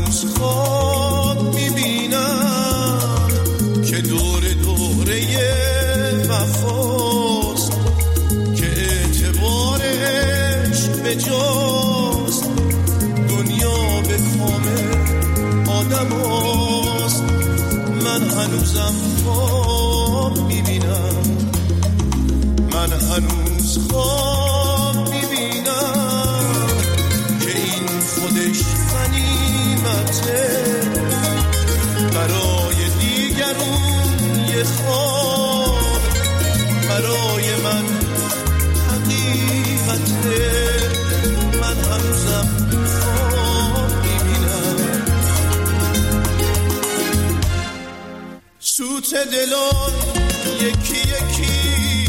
هنوز خواب میبینم که دور دوره وفاست، که اعتبارش به جاست، دنیا به کام آدم هاست. من هنوزم خواب میبینم، من هنوز خواب میبینم که این خودش غنیمته، برای دیگرون یه خواب، برای من حقیقته. من هنوزم خواب میبینم. سوت دلان یکی یکی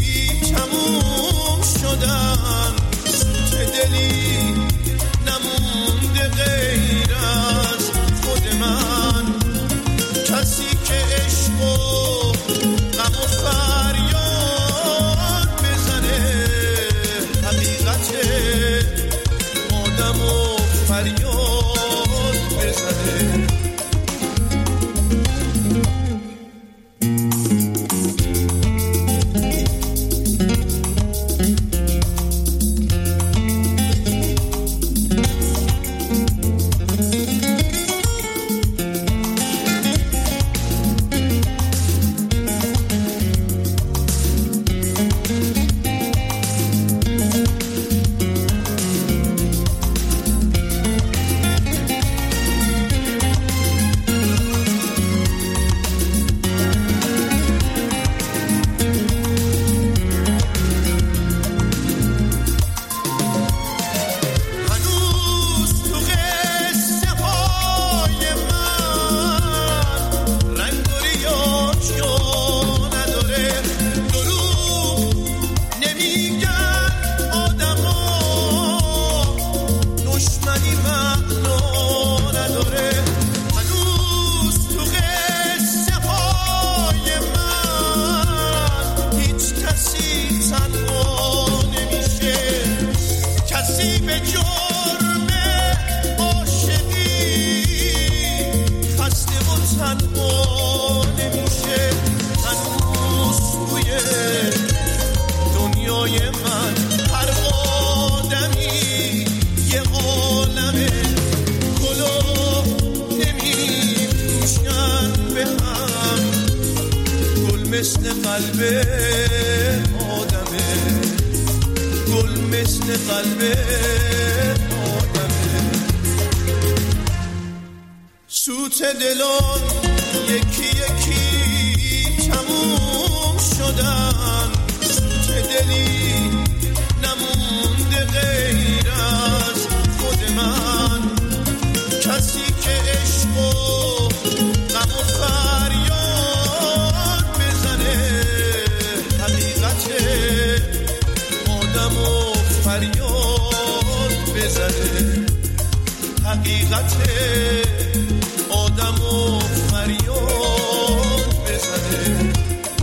تموم شدن، سوت دلی نمونده غیر از خود من، کسی که عشق و غم و فریاد بزنه، حقیقت آدم و فریاد بزنه. سوت دلان یکی یکی تموم شدن، سوت دلی نمونده غیر از خود من، کسی که عشق و غم و فریاد بزنه، حقیقت آدم و فریاد بزنه، حقیقت آدم و فریاد بزنه.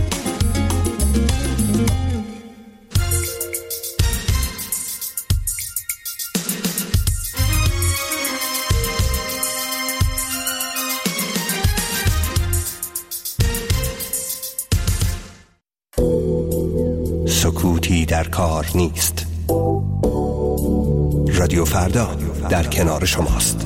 سکوتی در کار نیست. رادیو فردا در کنار شماست.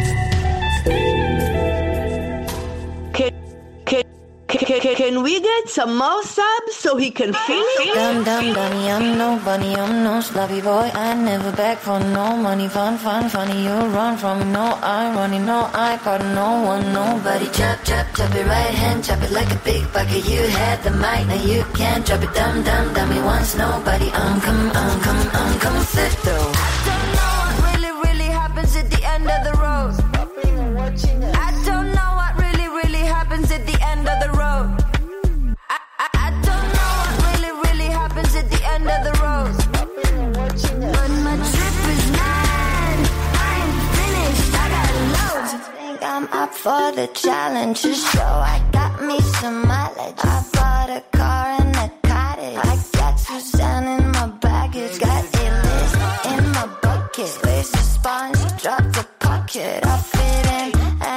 Can we get some more subs so he can finish? Dumb, dummy, I'm nobody, I'm no sloppy boy. I never beg for no money, fun, funny. You run from me, no irony, no I got no one, nobody. Chop it right hand, chop it like a big bucket. You had the mic, now you can't drop it. Dummy, once nobody. I'm coming fit though. I don't know what really happens at the end of the road. I don't know what really happens at the end of the road. I don't know what really happens at the end of the road. But my trip is mad. I ain't finished, I got loads. I think I'm up for the challenge, so I got me some mileage. I bought a car and a cottage. I got Suzanne in my baggage. Got A-list in my bucket. Squeeze the sponge, drop the pocket. I fit in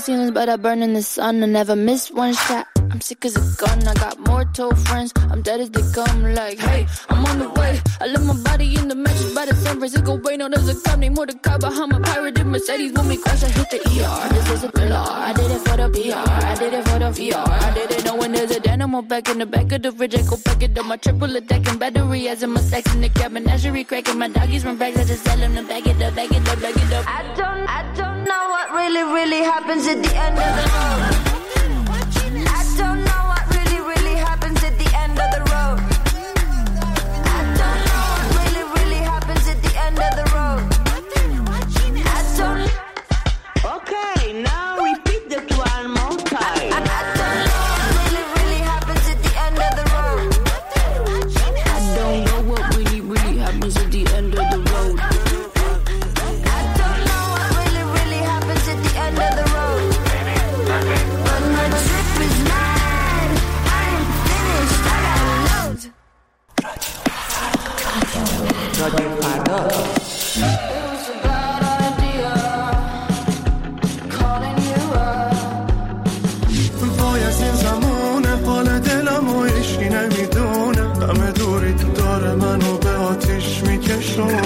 glass ceilings, but I burn in the sun. I never miss one shot. I'm sick as a gun. I got more told friends. I'm dead as they come. Like, hey, I'm on the way. I left my body in the mattress by the San Francisco way. No, there's a cop named Mordecai behind my pirated Mercedes. When we crash, I hit the ER. This is a thriller. I did it for the PR. I did it for the VR. I didn't know when there's a dynamo back in the back of the fridge. I go back it up my triple attacking battery as I'm a sex in the cabin. Menagerie cracking my doggies run bags. I just tell them to back it up, back it up, back it up. I don't know what really happens at the end of the road. I don't know what really happens at the end of the road. I don't know what really happens at the end of the road. I don't. Okay, now repeat that one more time. I don't know what really happens at the end of the road. I don't know what really happens at the end of the road. I don't know what really happens at the end of the road. But my trip is mine. I am finished. I got loads. رادیو فردا. It was a bad idea calling you up. وای از این زمونه حال دلمو هیچکی نمیدونه همه دوری تو داره منو به آتیش میکشونه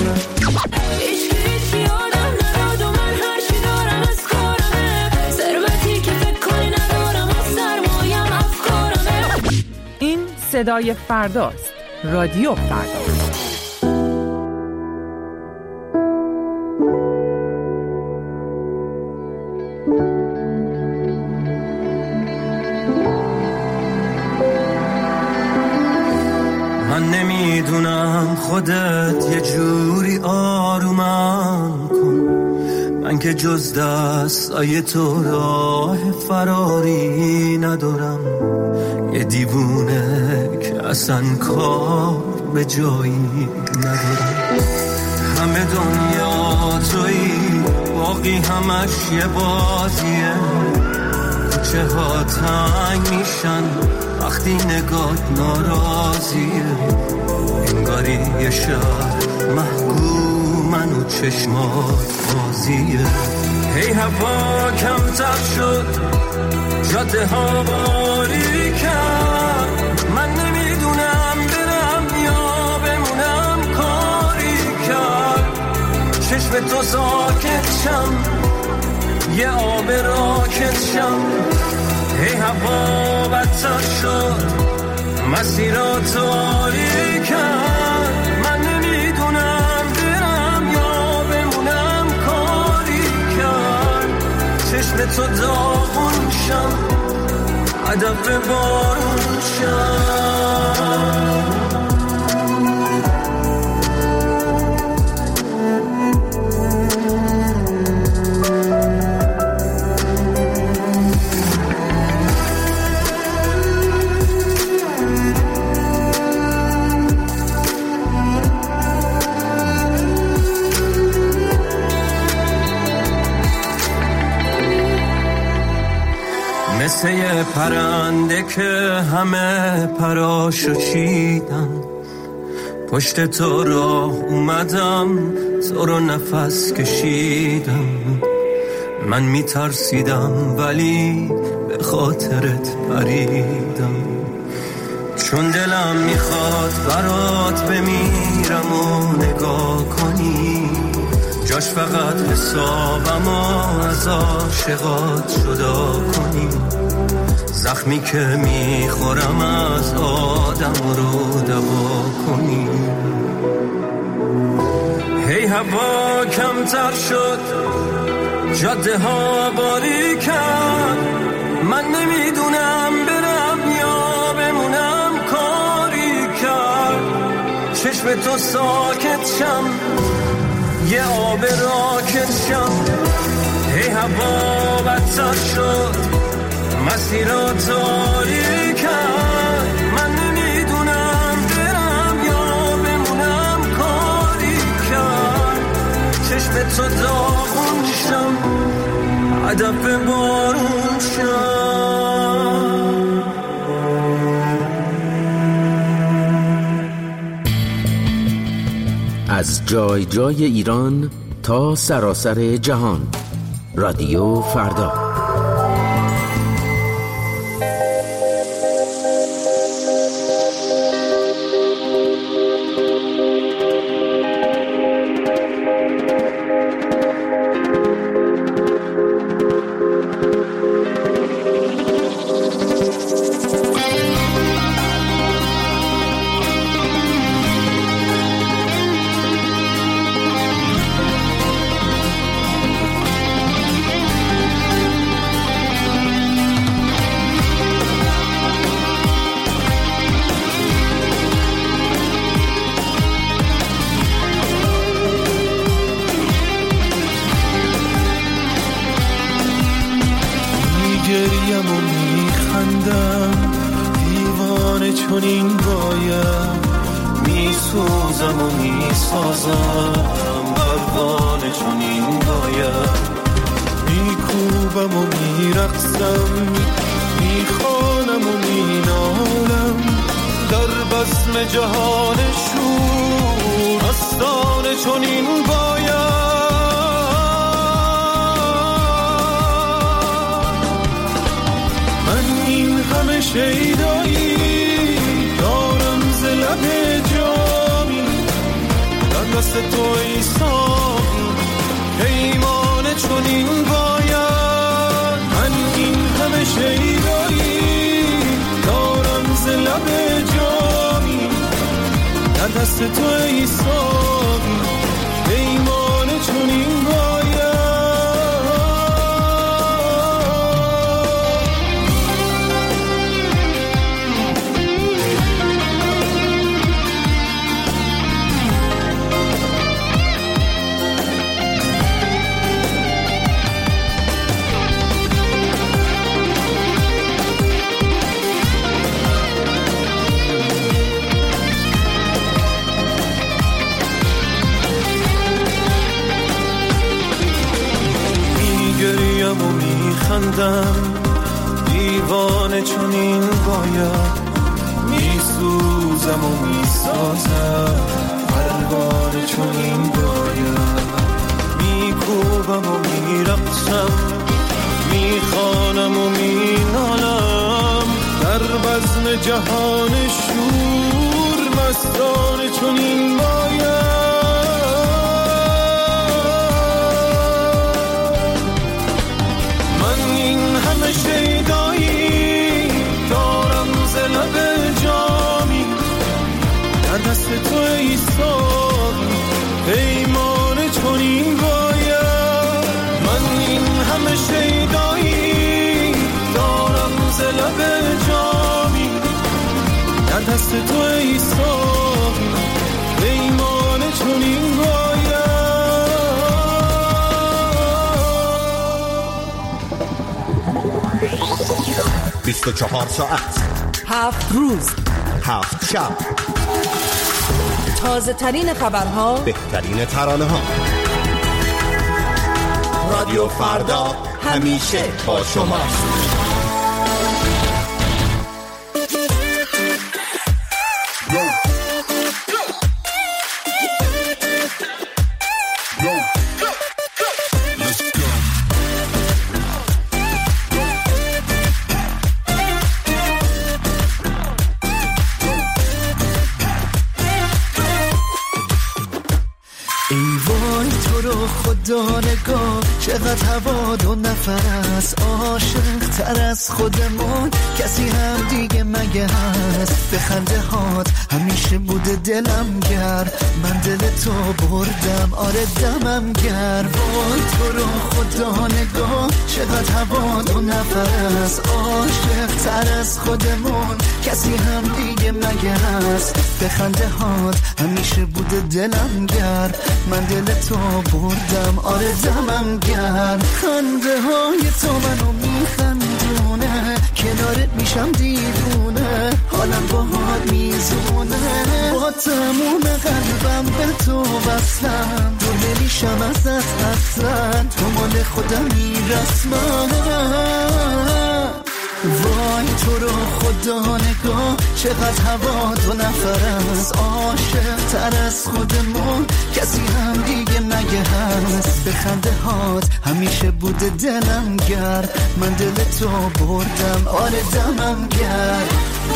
هیچکی آدم نداد و من هرچی دارم از کارمه ثروتی که فکر کنی ندارم و سرمایم افکارمه. این صدای فرداست. رادیو فردا. من نمیدونم خودت یه جوری آرومم کن من که جز دستای تو راه فراری ندارم یه دیوونه که اصلا کار به جایی ندارم همه دنیا تویی باقی همش یه بازیه کوچه ها تنگ میشن وقتی نگات ناراضیه انگاری یه شهر محکومن و چشمات بازیه هی هوا کمتر شد جاده ها باری کرد من نمیدونم برم یا بمونم کاری کرد چشم تو ساکت شم یه آب راکت شم هی هوا بدتر شد مسیرات آری کرد من نمیدونم برم یا بمونم کاری کرد چشم تو داغون شم هدف بارون شم مثل یه پرنده که همه پراشو چیدن پشت تو راه اومدم تو رو نفس کشیدم من میترسیدم ولی به خاطرت پریدم چون دلم میخواد برات بمیرم و نگاه کنی جاش فقط حسابم از عاشقات جدا کنی زخمی که میخورم از آدم رو دوا کنی هی هوا کمتر شد جاده ها باری کرد من نمیدونم برم یا بمونم کاری کرد چشم تو ساکت شم یه آب راکت شم هی هوا بدتر شد مسیرات آری کرد من نمیدونم برم یا بمونم کاری کرد چشم تو داغون شم هدف بارون شم از جای جای ایران تا سراسر جهان رادیو فردا. میگریم و میخندم دیوانه چون این باید میسوزم و میسازم پروانه چون این باید میکوبم و میرقصم میخوانم و مینالم در بزم جهان شور مستانه چون این باید همه شیدایی دارم ز لب جامی در دست تو ای ساقی پیمانه چون این باید من این همه شیدایی دارم ز لب جامی در دست تو ای ساقی پیمانه چون این باید و میخندم دیوانه چون این باید میسوزم و میسازم پروانه چون این باید میکوبم و میرقصم میخوانم و مینالم در بزم جهان شور مستانه چون این باید شیدایی دارم ز لب جامی در دست تو ای ساقی پیمانه چون این باید من این همه شیدایی دارم ز لب جامی در دست تو ای ساقی پیمانه چون این باید 24 ساعت 7 روز 7 شب تازه ترین خبرها بهترین ترانه ها رادیو فردا همیشه با شماست خدانگاه چقدر هوا دو نفس عاشق تر از خودمون کسی هم دیگه مگه هست به خنده هات همیشه بوده دلم گرم من دل تو بردم آره دمم گرم وای تو رو خدا نگاه چقدر هوا دو نفس عاشق تر از خودمون کسی هم دیگه مگه هست به خنده هات همیشه بوده دلم گرم من دل تو بردم آره دمم گرم خنده های تو منو میخندونه کنارت میشم دیوونه حالم باهات میزونه با تموم قلبم به تو وصلم دور نمیشم ازت اصلا تو مال خودمی رسما وای تو رو خدا نگاه چقدر هوا دو نفر است، عاشق تر از خودمون کسی هم دیگه مگه هست؟ به خنده هات همیشه بوده دلم گرد، من دل تو بردم آره دمم گرد.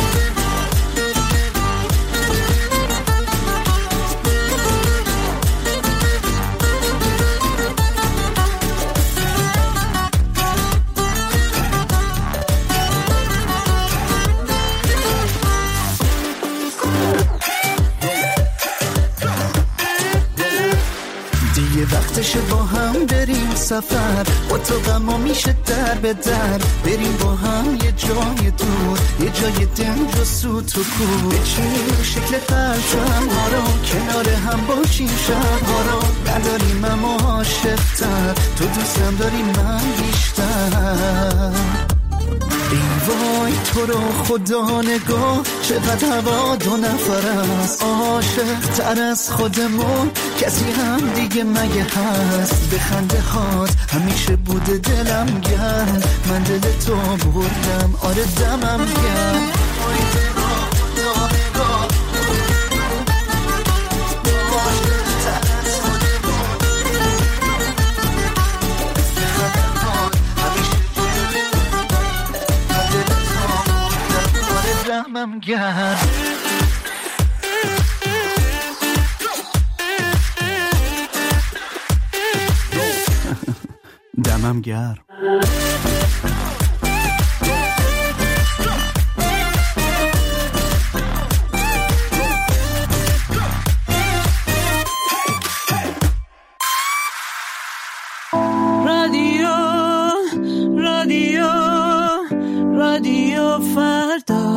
وقتش با هم بریم سفر، با تو غما میشه در به در، بریم با هم یه جای دور، یه جای دنج و سوت و کور، بچینیم شکل پرچم ها رو، کنار هم باشیم شبها رو، نداریم اما عاشق‌تر، تو دوستم داری من بیشتر. ای وای تو رو خدا نگاه چقدر هوا دو نفر است، عاشق تر از خودمون کسی هم دیگه مگه هست؟ به خنده هات همیشه بوده دلم گرم، من دل تو بردم آره دمم گرم. دمم گرم دمم گرم. رادیو فردا.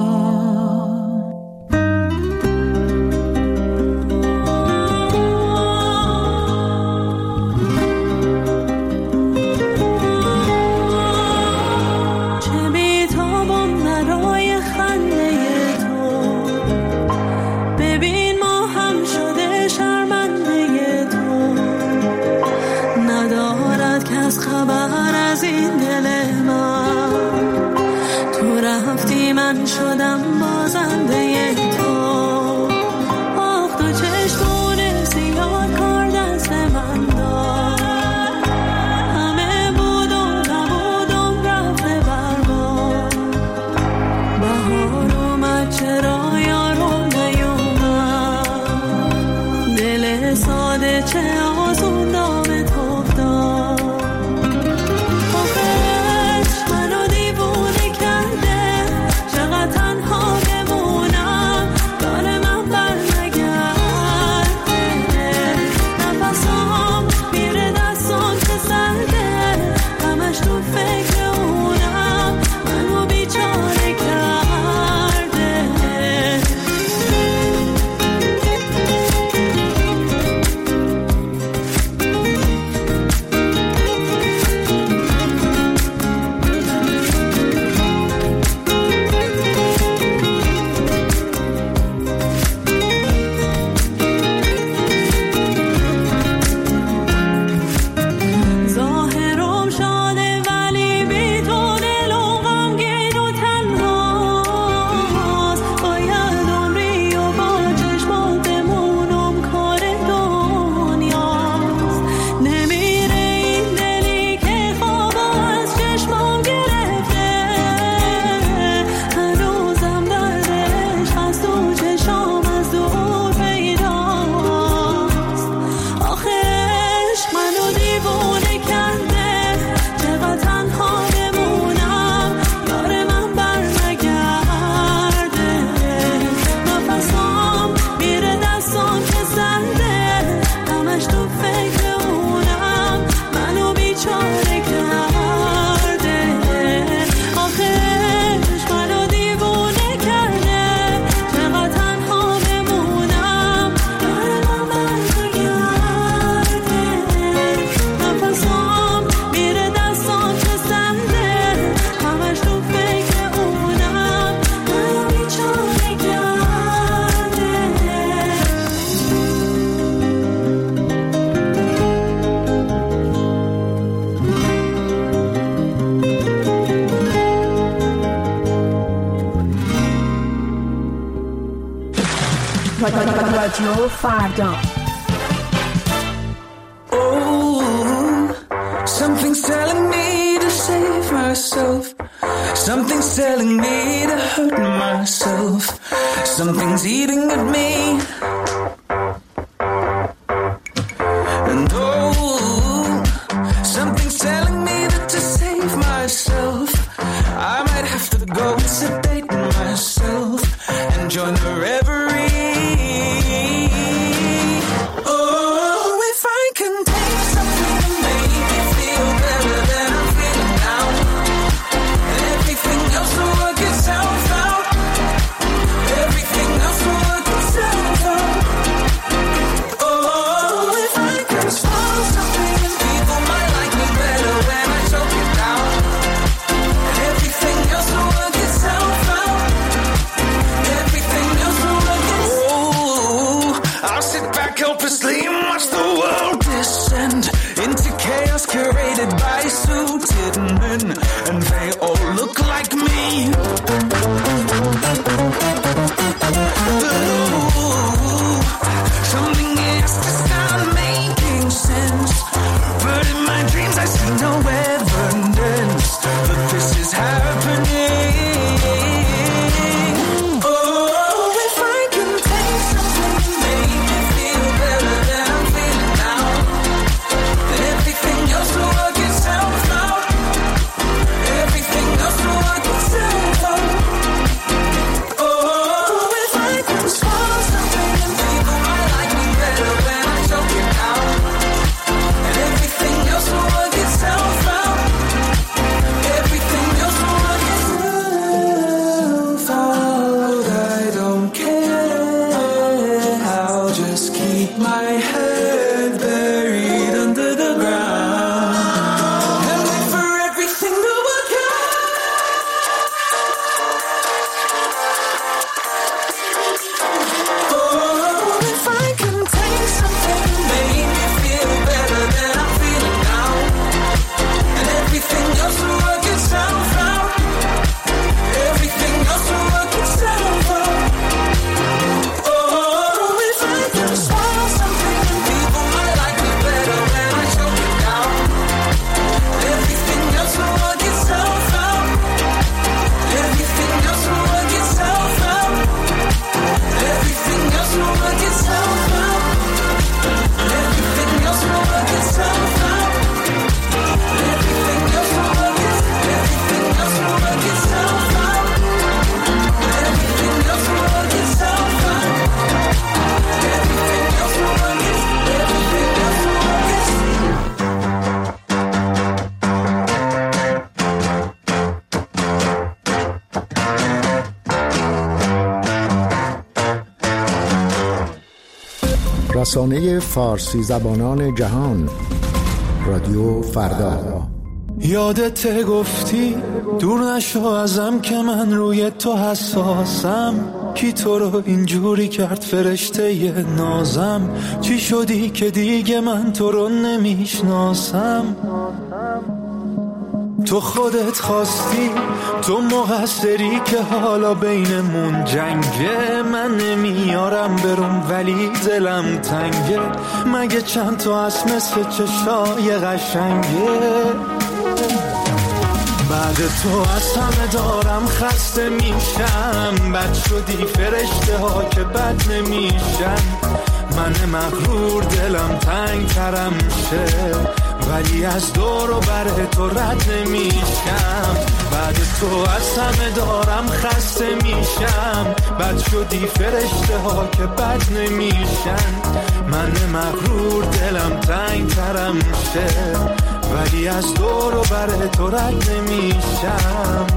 چه بی‌تابم برای خنده تو، ببین ما هم شده شرمنده تو، ندارد کس خبر از این دل من، تو رفتی من شدم بازنده تو. آخ تو چشمون سیاه کار دست من داد، همه بود و نبودم رفته برباد، بهار اومد چرا یارو نیومد، دل ساده چه آسون دامت افتاد. رادیو فردا. Something's telling me to save myself. Something's telling me to hurt myself. Something's eating at me. And something's telling me that to save myself, I might have to go and sedate myself and join the reverie. Oh, if I can take something to make me feel better than I'm feeling now, everything else will work itself out. Everything else will work itself out. Oh, if I can swallow something and people might like me better when I choke it down. Everything else will work itself out. Everything else will work itself out. Oh, I'll sit back helplessly and watch the world descend into chaos curated by suited men, and they all look like me. Something has to start making sense, but in my dreams I see no evidence that this is happening. Oh, if I can take something to make me feel better than I'm feeling now, everything else will work itself out. Everything else will work itself out. Oh, if I can swallow something and people might like me better when I choke it down. Everything else will work itself out. Everything else will work itself out. I don't care. I'll just keep my head buried under the ground and wait for everything to work out. Oh, if I can take something to make me feel better than I'm feeling now, and everything else will work itself out. Everything else will work itself out. Oh, if I can swallow something and people might like me better when I choke it down. Everything else will work itself out. Everything else will work itself out. Everything else will work itself out. Everything else will work itself out. Everything else will work itself out. Everything else will work itself out. Everything else will work itself out. Everything else will work رسانه فارسی زبانان جهان، رادیو فردا. یادت گفتی دور نشو ازم که من روی تو حساسم. کی تو رو اینجوری کرد فرشته ی نازم؟ چی شدی که دیگه من تو رو نمیشناسم؟ تو خودت خواستی، تو مقصری که حالا بینمون جنگه. من نمیارم برم ولی دلم تنگه. مگه چند تا از مثل چشای قشنگه؟ بعد تو از همه دارم خسته میشم. بد شدی فرشته ها که بد نمیشن. من مغرور دلم تنگ ترم شه، ولی از دور و بر تو رد نمیشم. بعد تو از همه دارم خسته میشم. بد شدی فرشته ها که بد نمیشن. من مغرور دلم تنگ ترم شه، ولی از دور و بر تو رد نمیشم.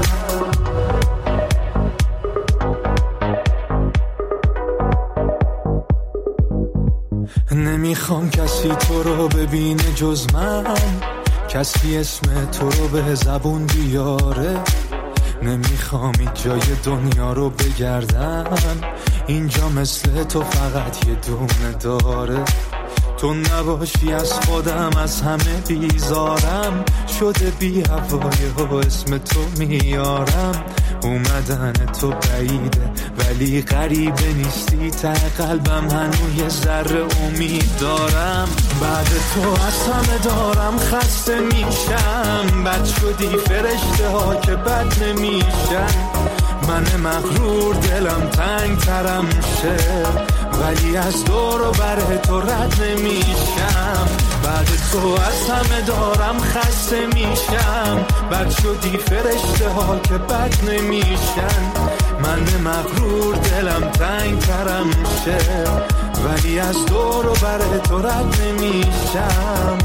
نمیخوام کسی تو رو ببینه جز من، کسی اسم تو رو به زبون بیاره. نمیخوام این جای دنیا رو بگردم، اینجا مثل تو فقط یه دونه داره. تو نباشی از خودم از همه بیزارم شده بی هوای و اسم تو میارم اومدن تو بعیده ولی غریبه نیستی ته قلبم هنوز یه ذره امید دارم بعد تو از همه دارم خسته میشم بد شدی فرشته ها که بد نمیشن من مغرور دلم تنگ ترم شه ولی از دور و بر تو رد نمیشم بعد تو از همه دارم خسته میشم بد شدی فرشته ها که بد نمیشن من مغرور دلم تنگ ترم شه ولی از دور و بر تو رد نمیشم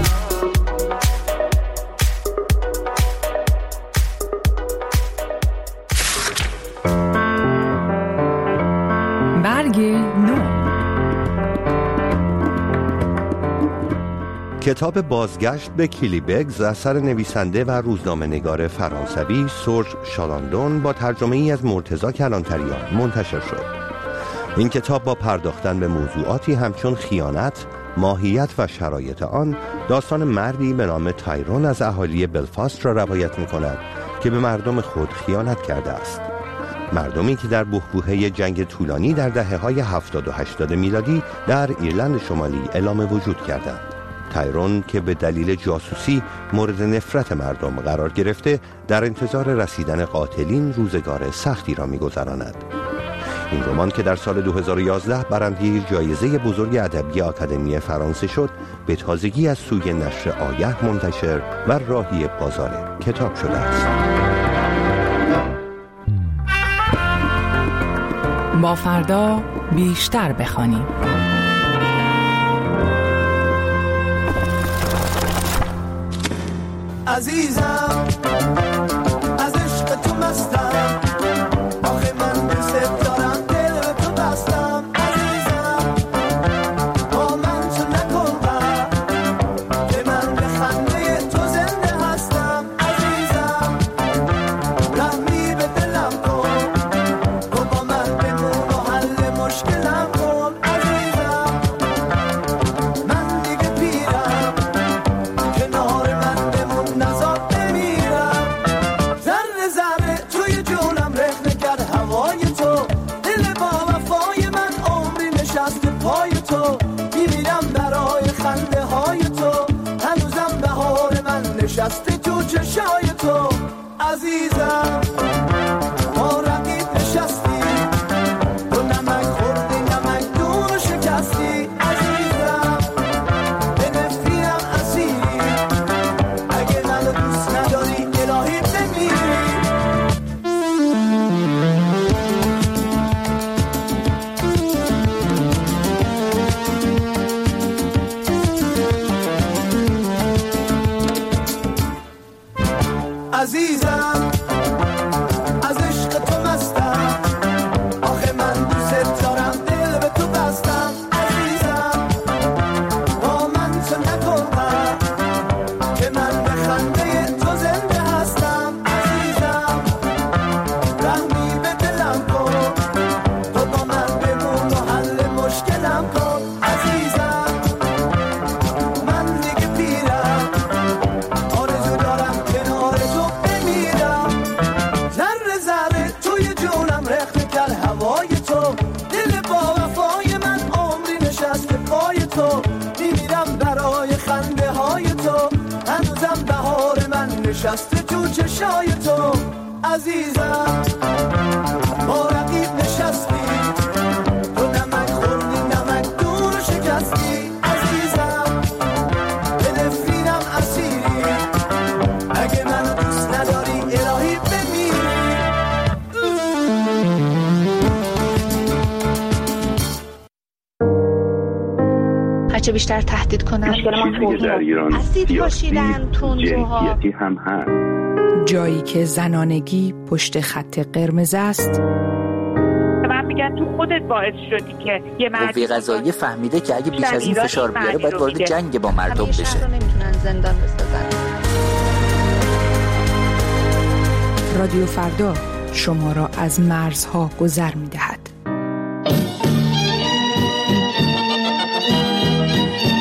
برگ نو. کتاب بازگشت به کلیبگز اثر نویسنده و روزنامه‌نگار فرانسوی سرژ شالاندون با ترجمه ای از مرتضی کلانتریان منتشر شد. این کتاب با پرداختن به موضوعاتی همچون خیانت، ماهیت و شرایط آن، داستان مردی به نام تایرون از اهالی بلفاست را روایت می‌کند که به مردم خود خیانت کرده است. مردمی که در بحبوحه جنگ طولانی در دهه‌های 70 و 80 میلادی در ایرلند شمالی اعلام وجود کردند. تایرون که به دلیل جاسوسی مورد نفرت مردم قرار گرفته در انتظار رسیدن قاتلین روزگار سختی را می‌گذراند. این رمان که در سال 2011 برنده جایزه بزرگ ادبی آکادمی فرانسه شد به تازگی از سوی نشر آیه منتشر و راهی بازار کتاب شده است. با فردا بیشتر بخوانیم. عزیزم از عشق تو مستم آخه من دوست دارم دل به تو بستم عزیزم با من تو نکن که من به خنده تو زنده هستم عزیزم رحمی به دلم کن و با من بمون و حل مشکلم کن عزیزم من دیگه پیرم کنار من بمون نزاد بمیرم ذره ذره توی جونم رخنه کرد هوای تو دل با وفای من عمری نشست پای تو میمیرم برای خنده های تو هنوزم بهار من نشسته تو چشای تو عزیزم ما رقیب نشستی تو نمک خوردی نمک دون شکستی عزیزم به نفرینم اسیری اگه منو دوست نداری الهی بمیری عزیزم از عشق تو مستم آخه من دوست دارم دل به تو بستم عزیزم با من تو نکن که من به خنده تو زنده هستم عزیزم رحمی به دلم کن تو با من بمون و حل مشکلم کن عزیزم من دیگه پیرم آرزو دارم کنار تو بمیرم ذره ذره توی جونم رخنه کرد هوای تو دل با وفای من عمری نشسته پای تو میمیرم برای خنده های تو هنوزم بهار من نشسته تو چشای تو عزیزم با رقیب نشستی تو نمک خوردی نمک دون شکستی عزیزم به نفرینم اسیری اگه منو دوست نداری الهی بمیری هرچه بیشتر تهدید کنن چیزی که در ایران سیاسی جنسیتی هم هست جایی که زنانگی پشت خط قرمز است. من میگم تو خودت باعث شدی که یه قوه قضاییه فهمیده که اگه بیش از این فشار بیاره باید وارد جنگ با مردم بشه. نمیتونن زندان بسازن. رادیو فردا شما را از مرزها گذر می‌دهد.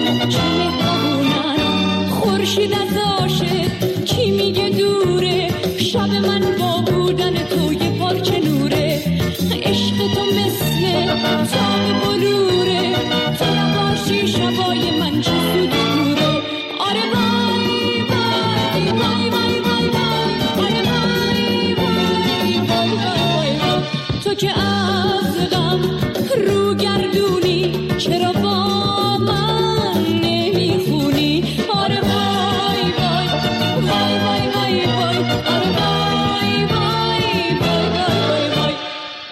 چه مهربونن. خورشید از عاشق کی میگه دوره، شب من با بودن تو یه پارچه نوره. عشق تو مثل تاب بلوره، تو نباشی شبای من چه سود دوره. آره وای وای وای وای وای وای، آره وای وای وای وای وای. تو که از غم رو گردونی چرا با من نمیخونی. آره وای وای وای وای وای وای، آره وای وای وای وای وای.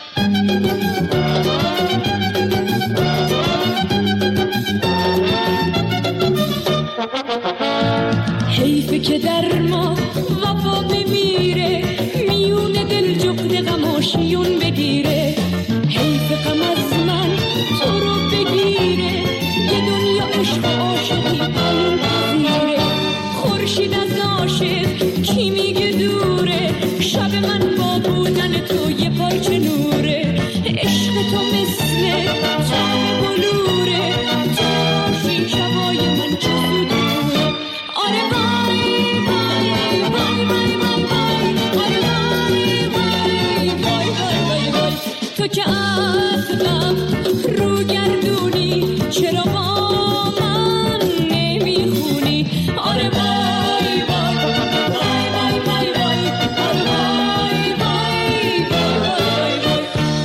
حیفه که در ما وفا بمیره، میون دل جغد غماشیون بگیره. حیف غم از من تو رو بگیره، یه دنیا عشق و عاشقی بالون پذیره. خورشید از عاشق کی میگه دوره، شب من با بودن تو یه پارچه نوره. عشق تو مثل تاب بلوره، تو باشی شبای من چه سود دوره. آره وای وای وای وای وای وای، آره وای وای وای وای وای. تو که از غم رو گردونی چرا با من نمیخونی. آره وای وای وای وای وای وای، آره وای وای وای وای وای.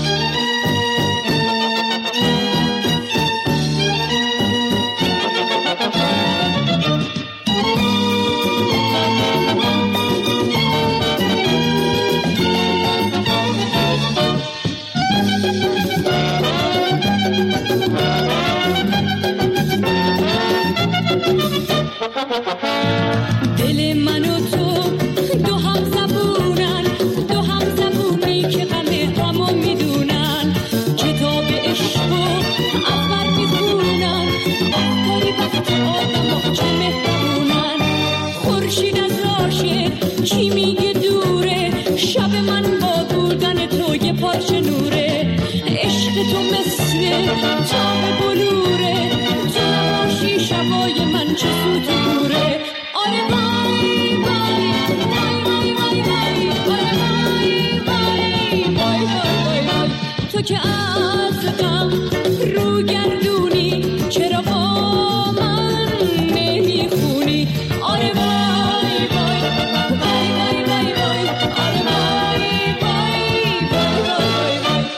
دل من و تو دو هم زبونن، دو هم زبونی که غمو میدونن. کتاب عشق و اول میخونن، آخری وقت آدم چه مهربونن. خورشید از عاشق کی میگه دوره، شب من با بودن تو یه پارچه نوره. عشق تو مثل تاب بلوره، تو نباشی شبای من چه سود دوره. آره وای وای وای وای وای وای، آره وای وای وای وای وای. تو که از غم رو گردونی چرا با من نمیخونی. آره وای وای وای وای وای وای، آره وای وای وای وای وای.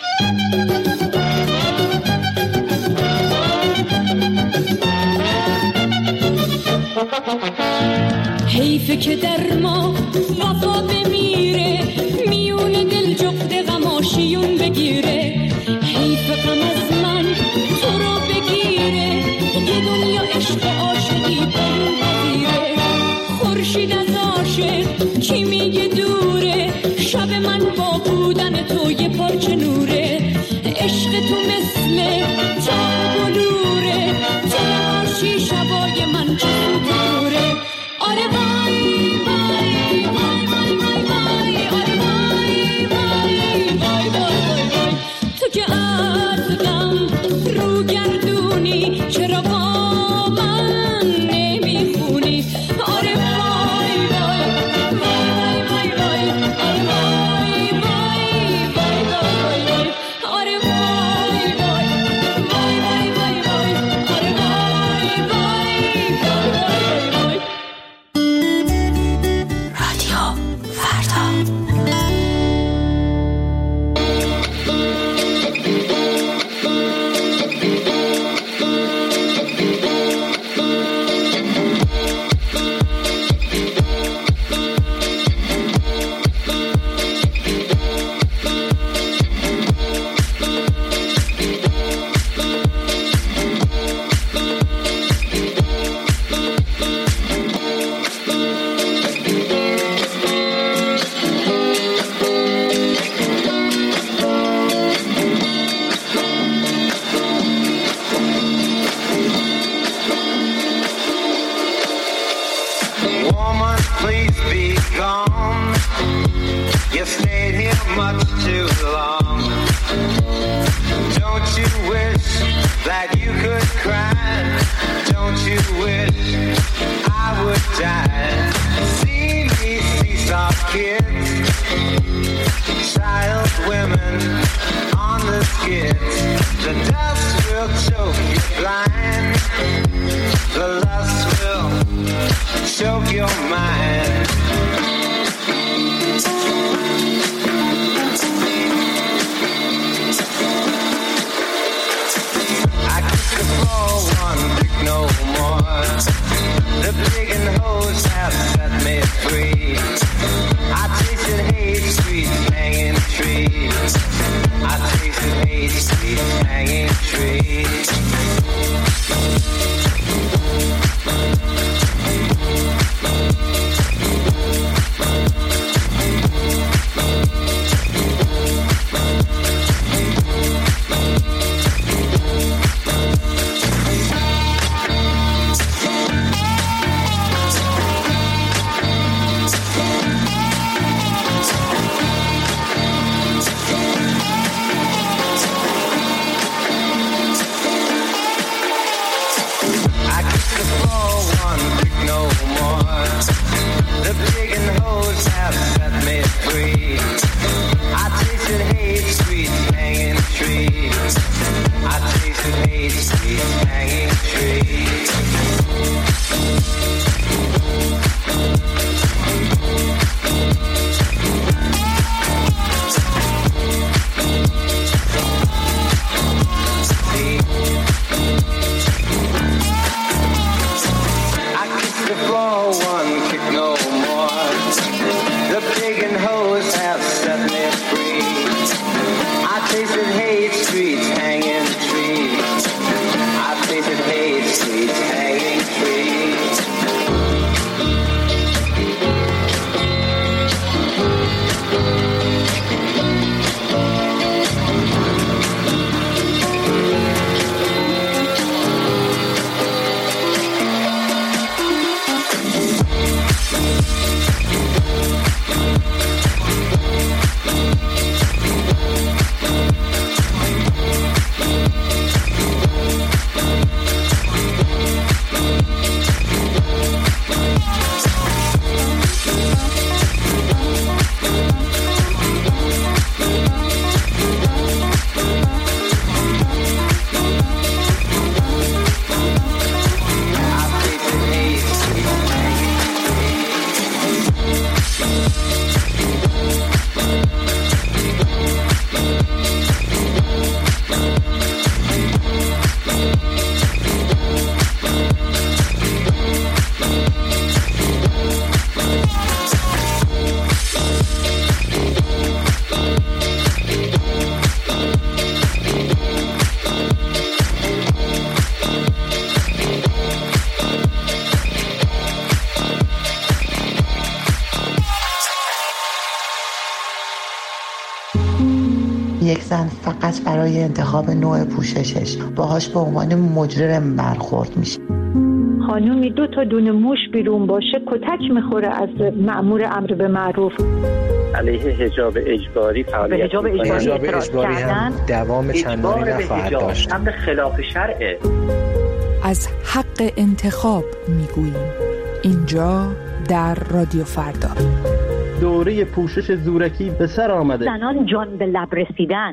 حیفه که در ما وفا بمیره، میون دل جغد غماشیون بگیره. حیف غم از من تو رو بگیره، یه دنیا عشق عاشقی بالون پذیره. خورشید از عاشق کی میگه دوره، شب من با بودن تو یه پارچه نوره. عشق تو مثل تاب بلوره، تو نباشی شبای من چه سود دوره. آره وای وای وای وای وای وای، آره وای وای وای وای وای. تو که از غم رو گردونی چرا با من نمیخونی. آره وای وای وای وای وای، آره وای وای وای وای وای. آره وای وای وای وای وای وای، آره وای وای وای وای وای. رادیو فردا. You stayed here much too long. Don't you wish that you could cry blind. The lust will choke your mind. I kick the floor, one kick no more. The pig and hose have set me free. I tasted hate, streets hanging trees. I tasted hate, streets hanging trees. The pig and hose have set me free. I tasted hate, streets hanging trees. I tasted hate, streets hanging trees. I kissed the floor, one kick no more. The pig and hose have set me free. I tasted hate, streets hanging trees. I tasted hate, streets hanging trees. یک زن فقط برای انتخاب نوع پوششش باهاش به عنوان مجرم برخورد میشه. خانومی 2 تا دونه موش بیرون باشه کتک میخوره از مأمور امر به معروف. علیه حجاب اجباری فعالیت حجاب اجباری هم دوام چندانی نخواهد داشت. امر خلاف شرعه. از حق انتخاب میگوییم اینجا در رادیو فردا. دوره پوشش زورکی به سر آمده. زنان جان به لب رسیدن.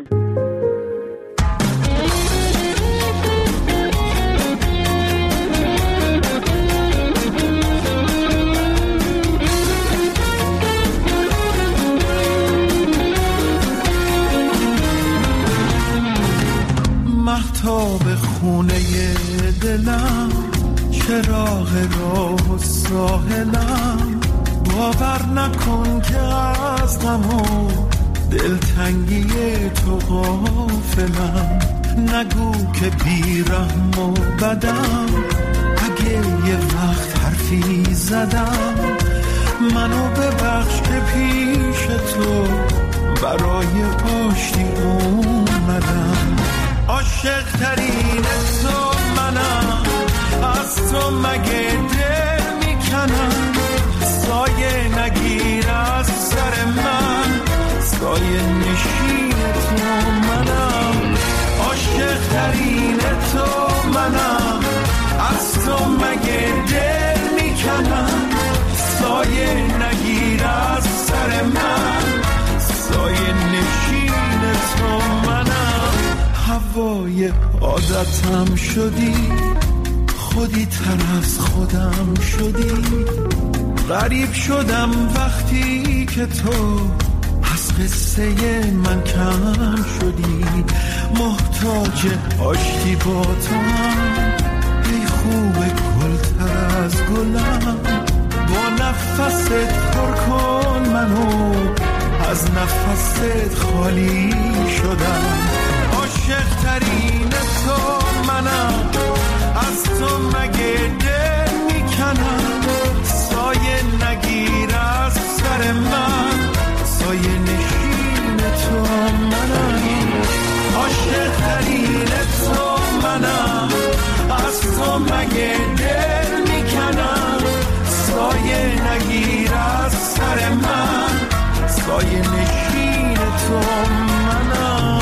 مهتاب خونه دلم، چراغ راه ساحلم، باور نکن که از غم و دلتنگی تو غافلم. نگو که بیرحم و بدم، اگه یه وقت حرفی زدم، منو ببخش که پیش تو برای آشتی اومدم. عاشق ترین تو منم، از تو مگه دل میکنم. سایه نگیر از سر من، سایه نشین تو منم. عاشق ترین تو منم، از تو مگه دل میکنم. سایه نگیر از سر من، سایه نشین تو منم. هوای پای عادتم شدی، خودی تر از خودم شدی. غریب شدم وقتی که تو از قصه من کم شدی. محتاج آشتی با تو هم، ای خوب گلتر از گلم. با نفست پر کن منو، از نفست خالی شدم. عاشق ترین تو منم، از تو مگه دل میکنم. سایه نگیر از سر من، سایه نشین تو منم. عاشق ترین تو منم، از تو مگه دل میکنم. سایه نگیر از سر من، سایه نشین تو منم.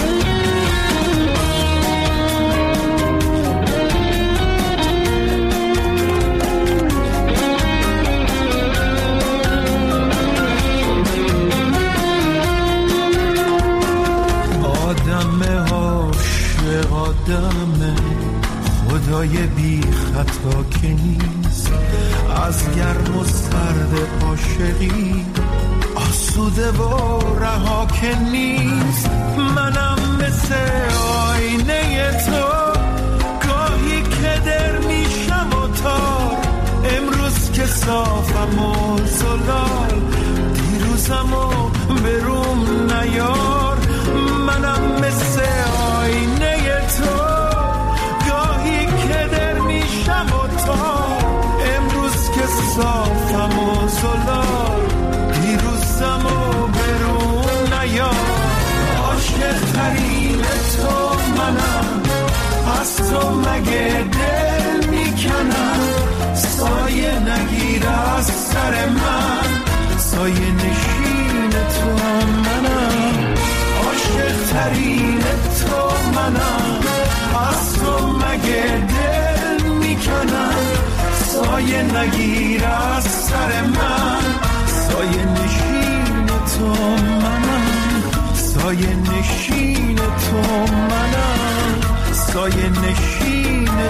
آدم عاشق آدم، خدای بی خطا که نیست. از گرم و سرد عاشقی آسوده و رها که نیست. منم مثل آینه تو، گاهی که در میشم و تار. امروز که صافم و زلال، دیروزم و بروم نیار. منم مثل آینه تو، گاهی که در میشم و تار. امروز که صافم و زلال، دیروزم و برون نیار. عاشق ترین تو منم، از تو مگه دل میکنم. سایه نگیر از سر من، سایه نشین تو منم. عاشق ترین تو منم، از تو مگه دل میکنم. سایه نگیر از سر من، سایه نشین تو منم. سایه نشین تو منم، سایه نشین